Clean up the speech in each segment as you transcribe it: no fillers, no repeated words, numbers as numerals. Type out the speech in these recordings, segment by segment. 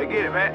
Let's get it, man.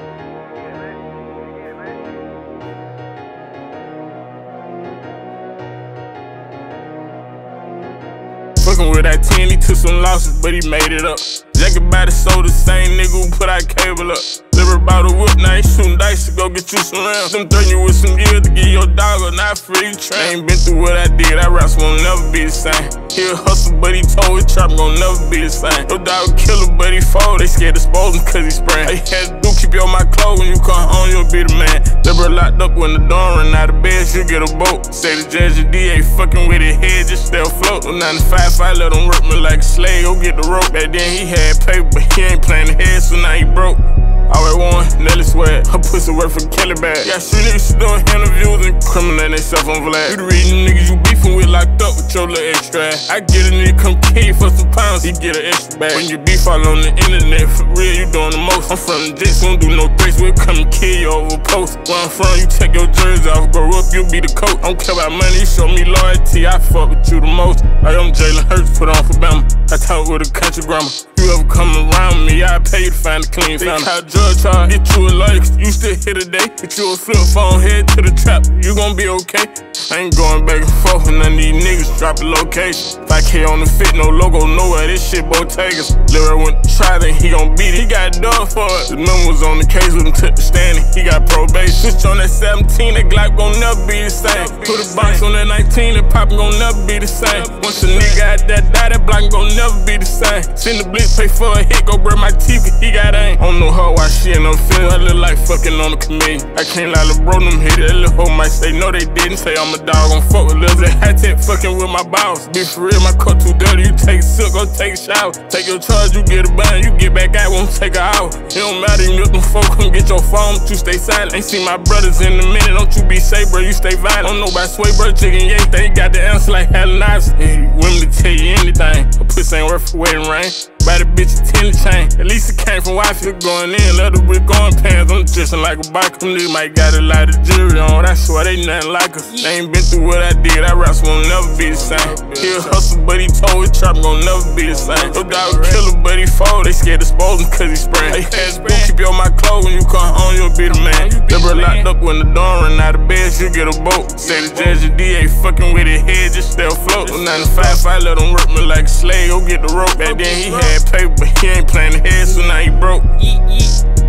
Fucking with that 10, he took some losses, but he made it up. Jacket by the soul, the same nigga who put our cable up. Liver about a whip, now he shooting dice to go get you some rounds. Them threaten you with some gear to get your dog or not free train. Ain't been through what I did, our raps won't never be the same. He'll hustle, but he told his trap gon' never be the same. Your dog kill him, but he fold. They scared to expose him cause he spraying. All you had to do, keep you on my clothes. When you come home, you'll be the man. Liver locked up when the door run out of bed, she'll get a boat. Say the judge and DA fucking with his head, just stay afloat. 95, I let him work me like a slave, go get the rope. Back then he had paper, but he ain't playing the head, so now he broke. Always won, Nelly sweat, her pussy work for Kelly bag. Got street niggas doing interviews and criminating themselves on Vlad. You the reason niggas you beefing with locked up with your little extra ass. I get a nigga come kill you for some pounds, he get an extra bag. When you beef all on the internet, for real you doing the most. I'm from the Jets, won't do no threats, we'll come and kill you over a post. Where I'm from, you take your jersey off, grow up, you be the coach. I don't care about money, you show me loyalty, I fuck with you the most. Like I'm Jalen Hurts, put on for Bama. I talk with a country grammar. You ever come around me, I pay you to find a clean family. Judge, get you a lawyer, you still here today. Get you a flip phone, head to the trap, you gon' be okay. I ain't going back and forth with none of these niggas, drop the location. 5K on the fit, no logo, nowhere, this shit Bottegas. Lil' went to try, then he gon' beat it, he got done for it. The number was on the case with him, took the stand, he got probation. Switch on that 17, that Glock gon' never be the same. Put a box on that 19, that poppin' gon' never be the same. Once a nigga got that die, that block gon' never be the same. Send the blitz, pay for a hit, go break my teeth, he got aim. I don't know her why she ain't no feel, I look like fucking on the chameleon. I can't lie, LeBron them hit it, that little hoe might say no they didn't. Say I'm a dog, gon' fuck with Lil Zay, high tech fucking with my balls. Be for real, my cup too dirty, you take a sip, go take a shower. Take your charge, you get a bun, you get back out, won't take an hour. It don't matter, you them folk, come get your phone, you stay silent. Ain't seen my brothers in a minute, don't you be safe, bro, you stay violent. Don't know about Sway, bro, chicken, yeah, they got the answer like hell knives. Hey, women to tell you anything, a pussy ain't worth for wedding ring. Buy the bitch a 10 chain. At least it came from wife, you going in, let her with going pants. I'm dressing like a biker. Them niggas might got a lot of jewelry on. I swear they nothing like us. They ain't been through what I did. Our raps won't never be the same. He'll hustle, but he told his trap gon' never be the same. Your dog kill him, but he fold. They scared to expose him cause he spraying. They had to keep you on my clothes. When you come home, you'll be the man. Liver locked up when the door run out of bed, she'll get a boat. Say the judge and DA fucking with his head, just stay afloat. 95, I let him work me like a slave, go get the rope. Back then he had paper, but he ain't playing the head, so now he broke.